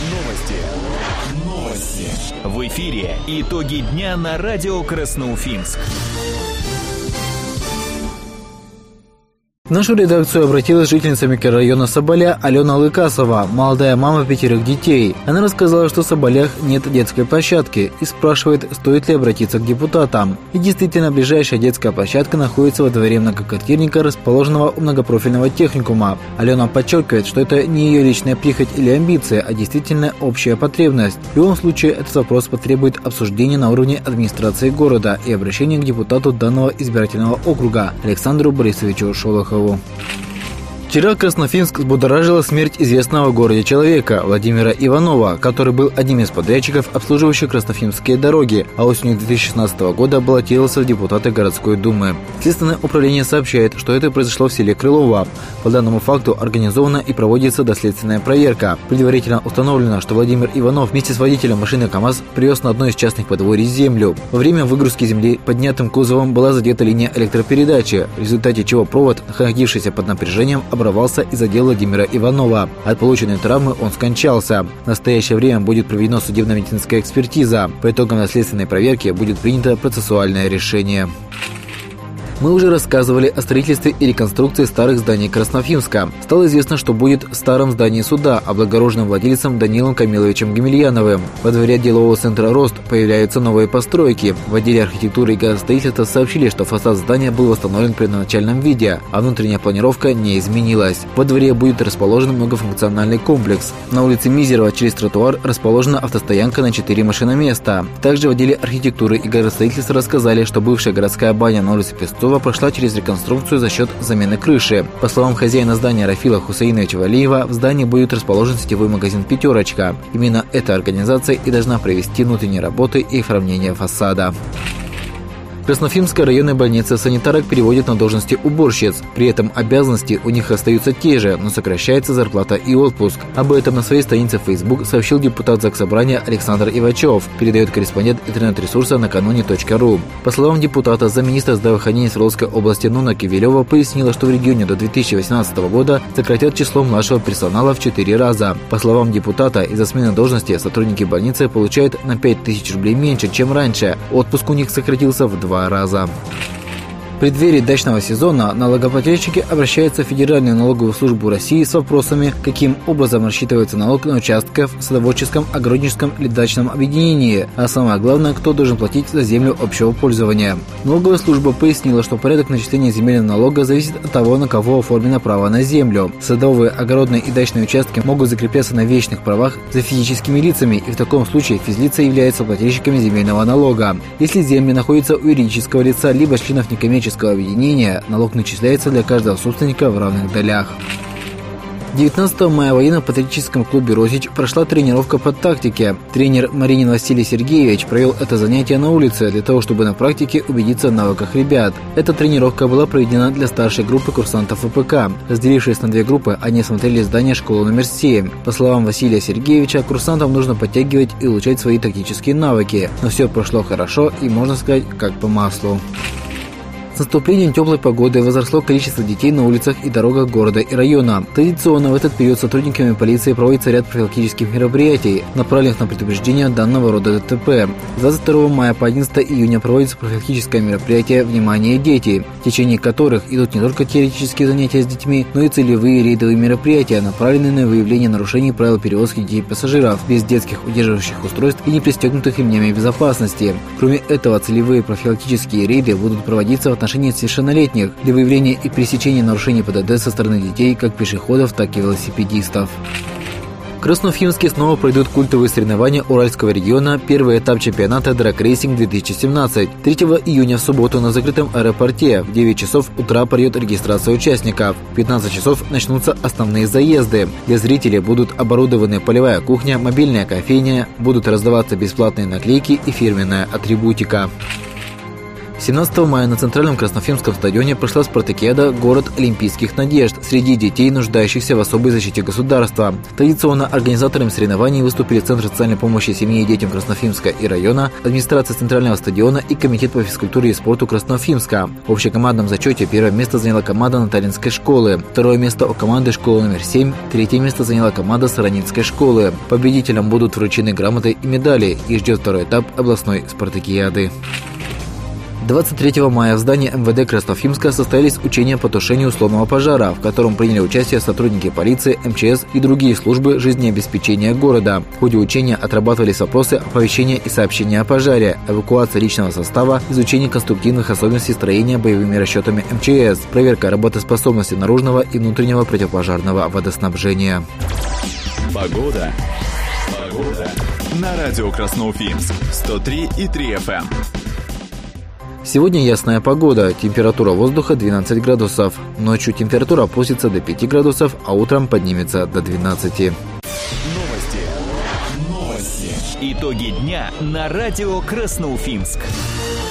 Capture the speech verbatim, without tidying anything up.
Новости. Новости. В эфире итоги дня на радио Красноуфимск. В нашу редакцию обратилась жительница микрорайона Соболя Алена Лыкасова, молодая мама пятерых детей. Она рассказала, что в Соболях нет детской площадки и спрашивает, стоит ли обратиться к депутатам. И действительно, ближайшая детская площадка находится во дворе многоквартирника, расположенного у многопрофильного техникума. Алена подчеркивает, что это не ее личная прихоть или амбиция, а действительно общая потребность. В любом случае, этот вопрос потребует обсуждения на уровне администрации города и обращения к депутату данного избирательного округа Александру Борисовичу Шолохову. Вчера Красноуфимск взбудоражила смерть известного в городе человека Владимира Иванова, который был одним из подрядчиков, обслуживающих красноуфимские дороги, а осенью две тысячи шестнадцатого года баллотировался в депутаты городской думы. Следственное управление сообщает, что это произошло в селе Крылово. По данному факту организована и проводится доследственная проверка. Предварительно установлено, что Владимир Иванов вместе с водителем машины КАМАЗ привез на одной из частных подворий землю. Во время выгрузки земли поднятым кузовом была задета линия электропередачи, в результате чего провод, находившийся под напряжением, оборвался и задел Владимира Иванова. От полученной травмы он скончался. В настоящее время будет проведена судебно-медицинская экспертиза. По итогам следственной проверки будет принято процессуальное решение. Мы уже рассказывали о строительстве и реконструкции старых зданий Красноуфимска. Стало известно, что будет в старом здании суда, облагороженным владельцем Данилом Камиловичем Гемельяновым. Во дворе делового центра «Рост» появляются новые постройки. В отделе архитектуры и градостроительства сообщили, что фасад здания был восстановлен в первоначальном виде, а внутренняя планировка не изменилась. Во дворе будет расположен многофункциональный комплекс. На улице Мизерова через тротуар расположена автостоянка на четыре машиноместа. Также в отделе архитектуры и градостроительства рассказали, что бывшая городская баня на улице Песцова прошла через реконструкцию за счет замены крыши. По словам хозяина здания Рафила Хусаиновича Валиева, в здании будет расположен сетевой магазин «Пятерочка». Именно эта организация и должна провести внутренние работы и оформление фасада. Красноуфимская районная больница санитарок переводят на должности уборщиц. При этом обязанности у них остаются те же, но сокращается зарплата и отпуск. Об этом на своей странице в Facebook сообщил депутат Заксобрания Александр Ивачев, передает корреспондент интернет-ресурса накануне точка ру. По словам депутата, замминистра здравоохранения Свердловской области Нуна Кивилева пояснила, что в регионе до две тысячи восемнадцатого года сократят число младшего персонала в четыре раза. По словам депутата, из-за смены должности сотрудники больницы получают на пять тысяч рублей меньше, чем раньше. Отпуск у них сократился в два раза. В преддверии дачного сезона налогоплательщики обращаются в Федеральную налоговую службу России с вопросами, каким образом рассчитывается налог на участках в садоводческом, огородническом или дачном объединении, а самое главное, кто должен платить за землю общего пользования. Налоговая служба пояснила, что порядок начисления земельного налога зависит от того, на кого оформлено право на землю. Садовые, огородные и дачные участки могут закрепляться на вечных правах за физическими лицами, и в таком случае физлица являются плательщиками земельного налога. Если земли находятся у юридического лица либо членов некоммерческого объединения, налог начисляется для каждого собственника в равных долях. девятнадцатого мая в военно-патриотическом клубе «Росич» прошла тренировка по тактике. Тренер Маринин Василий Сергеевич провел это занятие на улице для того, чтобы на практике убедиться в навыках ребят. Эта тренировка была проведена для старшей группы курсантов ВПК. Разделившись на две группы, они осмотрели здание школы номер семь. По словам Василия Сергеевича, курсантам нужно подтягивать и улучшать свои тактические навыки. Но все прошло хорошо и, можно сказать, как по маслу. С наступлением теплой погоды возросло количество детей на улицах и дорогах города и района. Традиционно в этот период сотрудниками полиции проводится ряд профилактических мероприятий, направленных на предупреждение данного рода ДТП. С двадцать второго мая по одиннадцатое июня проводится профилактическое мероприятие «Внимание, дети», в течение которых идут не только теоретические занятия с детьми, но и целевые рейдовые мероприятия, направленные на выявление нарушений правил перевозки детей и пассажиров без детских удерживающих устройств и не пристегнутых ремнями безопасности. Кроме этого, целевые профилактические рейды будут проводиться в отношении несовершеннолетних для выявления и пресечения нарушений ПДД со стороны детей, как пешеходов, так и велосипедистов. В Красноуфимске снова пройдут культовые соревнования Уральского региона, первый этап чемпионата «Драг-рейсинг две тысячи семнадцать». третьего июня в субботу на закрытом аэропорте в девять часов утра пройдет регистрация участников. В пятнадцать часов начнутся основные заезды. Для зрителей будут оборудованы полевая кухня, мобильная кофейня, будут раздаваться бесплатные наклейки и фирменная атрибутика. семнадцатого мая на Центральном Красноуфимском стадионе прошла спартакиада «Город олимпийских надежд» среди детей, нуждающихся в особой защите государства. Традиционно организаторами соревнований выступили Центр социальной помощи семье и детям Красноуфимска и района, администрация Центрального стадиона и Комитет по физкультуре и спорту Красноуфимска. В общекомандном зачете первое место заняла команда Наталинской школы, второе место у команды школы номер семь, третье место заняла команда Саранинской школы. Победителям будут вручены грамоты и медали, и ждет второй этап областной спартакиады. двадцать третьего мая в здании эм вэ дэ Красноуфимска состоялись учения по тушению условного пожара, в котором приняли участие сотрудники полиции, эм че эс и другие службы жизнеобеспечения города. В ходе учения отрабатывались вопросы оповещения и сообщения о пожаре, эвакуации личного состава, изучение конструктивных особенностей строения боевыми расчетами эм че эс, проверка работоспособности наружного и внутреннего противопожарного водоснабжения. Погода. Погода. На радио Красноуфимск. сто три и три эф эм. Сегодня ясная погода, температура воздуха двенадцать градусов. Ночью температура опустится до пяти градусов, а утром поднимется до двенадцати. Новости. Новости. Итоги дня на радио Красноуфимск.